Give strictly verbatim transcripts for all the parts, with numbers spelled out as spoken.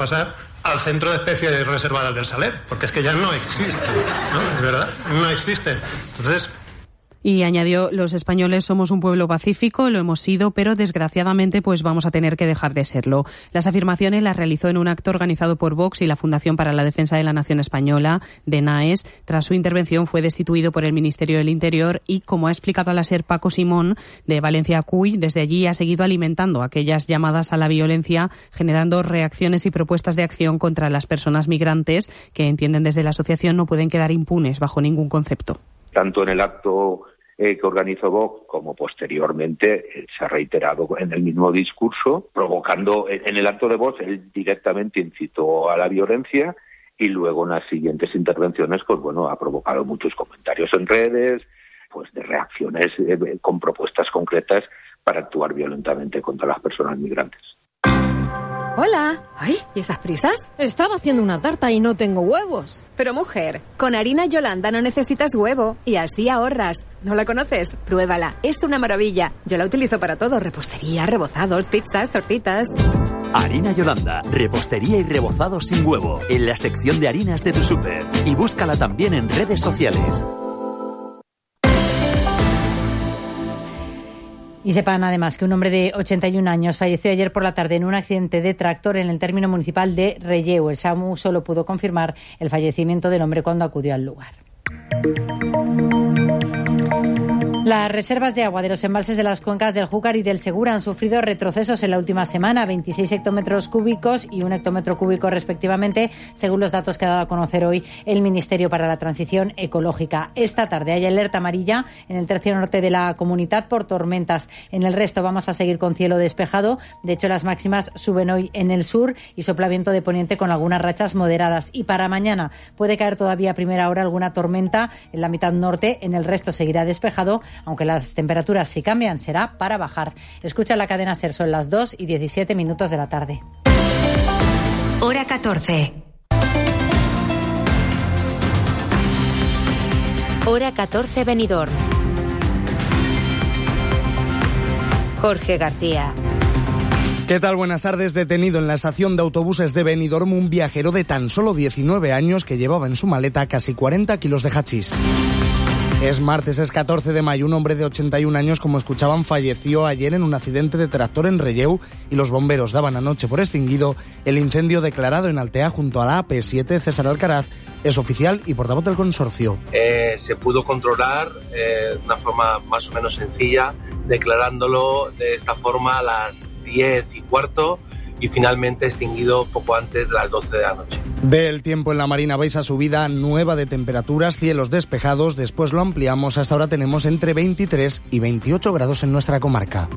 pasar al Centro de Especies Reservadas del Saler, porque es que ya no existe, ¿no? Es verdad, no existe. Entonces... Y añadió, los españoles somos un pueblo pacífico, lo hemos sido, pero desgraciadamente pues vamos a tener que dejar de serlo. Las afirmaciones las realizó en un acto organizado por Vox y la Fundación para la Defensa de la Nación Española, de N A E S. Tras su intervención fue destituido por el Ministerio del Interior y, como ha explicado a la SER Paco Simón, de Valencia Cuy, desde allí ha seguido alimentando aquellas llamadas a la violencia, generando reacciones y propuestas de acción contra las personas migrantes que, entienden desde la asociación, no pueden quedar impunes bajo ningún concepto. Tanto en el acto Eh, que organizó Vox, como posteriormente eh, se ha reiterado en el mismo discurso, provocando, en, en el acto de Vox, él directamente incitó a la violencia y luego en las siguientes intervenciones, pues bueno, ha provocado muchos comentarios en redes, pues de reacciones eh, con propuestas concretas para actuar violentamente contra las personas migrantes. Hola. Ay, ¿y esas prisas? Estaba haciendo una tarta y no tengo huevos. Pero mujer, con harina Yolanda no necesitas huevo y así ahorras. ¿No la conoces? Pruébala, es una maravilla. Yo la utilizo para todo, repostería, rebozados, pizzas, tortitas. Harina Yolanda, repostería y rebozados sin huevo, en la sección de harinas de tu súper. Y búscala también en redes sociales. Y sepan además que un hombre de ochenta y un años falleció ayer por la tarde en un accidente de tractor en el término municipal de Relleu. El SAMU solo pudo confirmar el fallecimiento del hombre cuando acudió al lugar. Las reservas de agua de los embalses de las cuencas del Júcar y del Segura han sufrido retrocesos en la última semana, veintiséis hectómetros cúbicos y un hectómetro cúbico respectivamente, según los datos que ha dado a conocer hoy el Ministerio para la Transición Ecológica. Esta tarde hay alerta amarilla en el tercio norte de la comunidad por tormentas. En el resto vamos a seguir con cielo despejado. De hecho, las máximas suben hoy en el sur y sopla viento de poniente con algunas rachas moderadas. Y para mañana puede caer todavía a primera hora alguna tormenta en la mitad norte. En el resto seguirá despejado, aunque las temperaturas, si cambian, será para bajar. Escucha la cadena SER, son las dos y diecisiete minutos de la tarde. Hora catorce. Hora catorce, Benidorm. Jorge García. ¿Qué tal? Buenas tardes. Detenido en la estación de autobuses de Benidorm un viajero de tan solo diecinueve años que llevaba en su maleta casi cuarenta kilos de hachís. Es martes, es catorce de mayo. Un hombre de ochenta y un años, como escuchaban, falleció ayer en un accidente de tractor en Relleu y los bomberos daban anoche por extinguido el incendio declarado en Altea junto a la A P siete. César Alcaraz es oficial y portavoz del consorcio. Eh, se pudo controlar eh, de una forma más o menos sencilla, declarándolo de esta forma a las diez y cuarto y finalmente extinguido poco antes de las doce de la noche. Del tiempo en la Marina vais a subida nueva de temperaturas, cielos despejados, después lo ampliamos, hasta ahora tenemos entre veintitrés y veintiocho grados en nuestra comarca.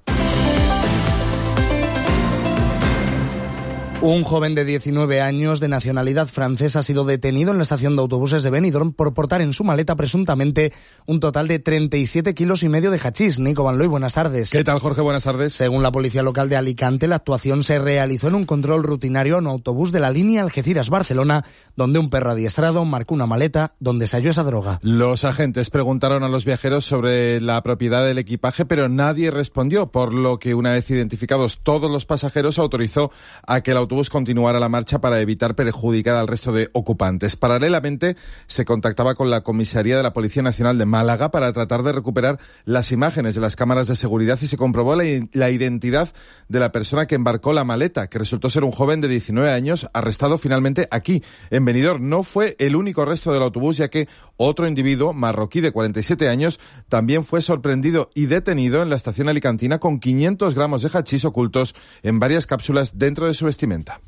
Un joven de diecinueve años de nacionalidad francesa ha sido detenido en la estación de autobuses de Benidorm por portar en su maleta presuntamente un total de treinta y siete kilos y medio de hachís. Nico Van Looy, buenas tardes. ¿Qué tal, Jorge? Buenas tardes. Según la policía local de Alicante, la actuación se realizó en un control rutinario en un autobús de la línea Algeciras-Barcelona, donde un perro adiestrado marcó una maleta donde se halló esa droga. Los agentes preguntaron a los viajeros sobre la propiedad del equipaje, pero nadie respondió, por lo que una vez identificados todos los pasajeros autorizó a que el autobús continuara la marcha para evitar perjudicar al resto de ocupantes. Paralelamente, se contactaba con la comisaría de la Policía Nacional de Málaga para tratar de recuperar las imágenes de las cámaras de seguridad y se comprobó la, la identidad de la persona que embarcó la maleta, que resultó ser un joven de diecinueve años, arrestado finalmente aquí, en Benidorm. No fue el único arresto del autobús, ya que otro individuo, marroquí de cuarenta y siete años, también fue sorprendido y detenido en la estación alicantina con quinientos gramos de hachís ocultos en varias cápsulas dentro de su vestimenta.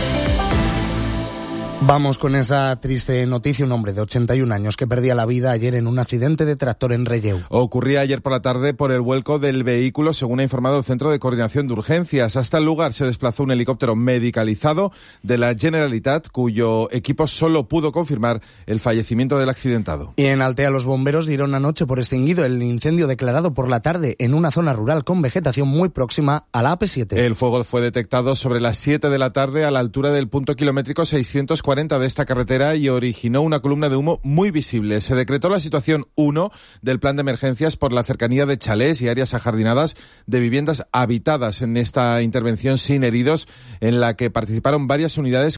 Vamos con esa triste noticia. Un hombre de ochenta y un años que perdía la vida ayer en un accidente de tractor en Relleu. Ocurría ayer por la tarde por el vuelco del vehículo, según ha informado el Centro de Coordinación de Urgencias. Hasta el lugar se desplazó un helicóptero medicalizado de la Generalitat, cuyo equipo solo pudo confirmar el fallecimiento del accidentado. Y en Altea los bomberos dieron anoche por extinguido el incendio declarado por la tarde en una zona rural con vegetación muy próxima a la A P siete. El fuego fue detectado sobre las siete de la tarde a la altura del punto kilométrico seiscientos cuarenta de esta carretera y originó una columna de humo muy visible. Se decretó la situación uno del plan de emergencias por la cercanía de chalés y áreas ajardinadas de viviendas habitadas en esta intervención sin heridos, en la que participaron varias unidades